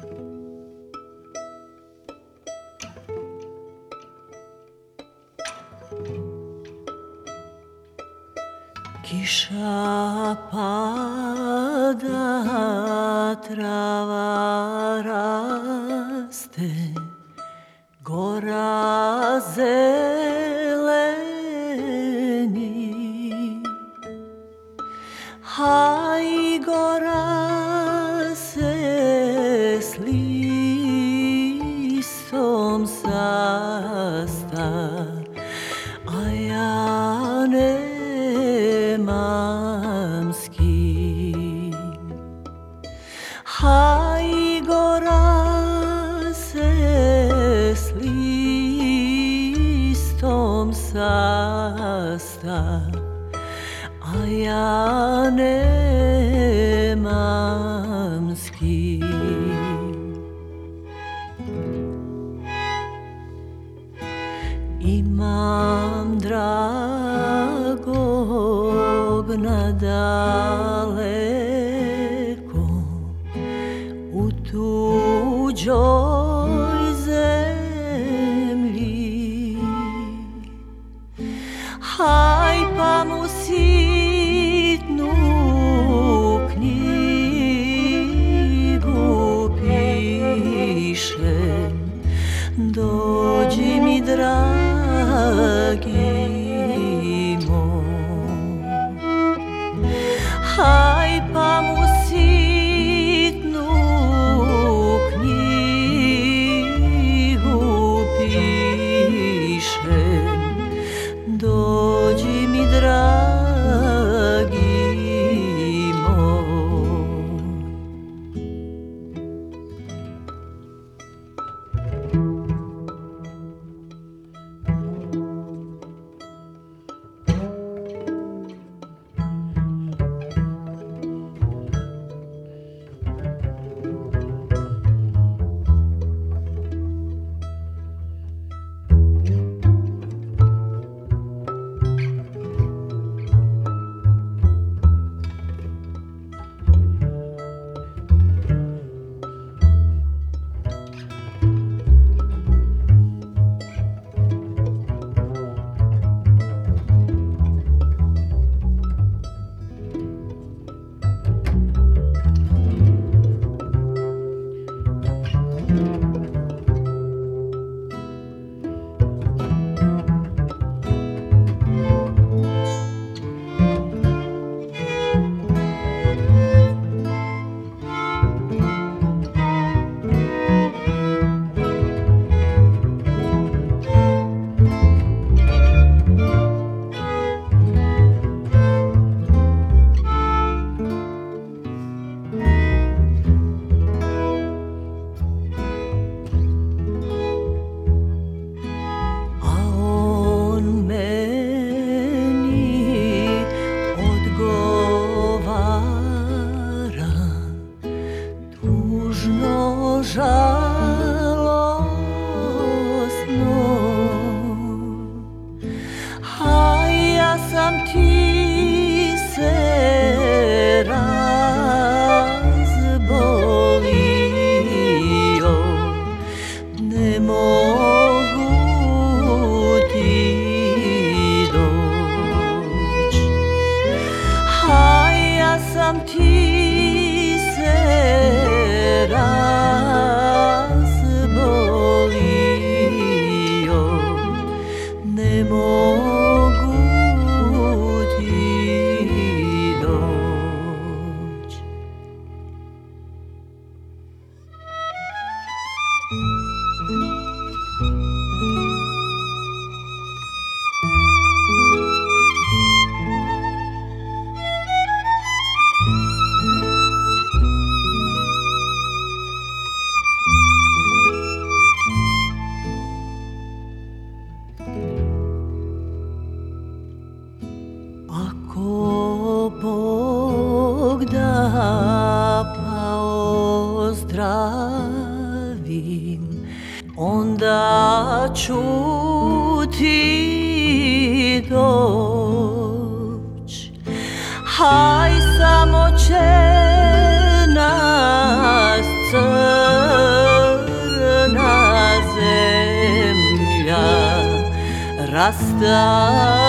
Kiša pada, trava raste, gora zeleni, a i gora se s listom sasta, a ja nemam s kim. A i gora se s listom sasta, a ja nemam s kim. Imam dragog nadaleko u tuđoj zemlji, haj pa mu sitnu knjigu pišem, dođi mi dragi moj, haj pa mu sitnu knjigu pišem, dođi mi dragi moj. Žalosno, a ja sam ti se razbolio, ne mogu ti doć, a ja sam ti se razbolio, ne mogu ti doć. Ako Bog da pa ozdravim, onda ću ti doć. Haj samo će nas rastaje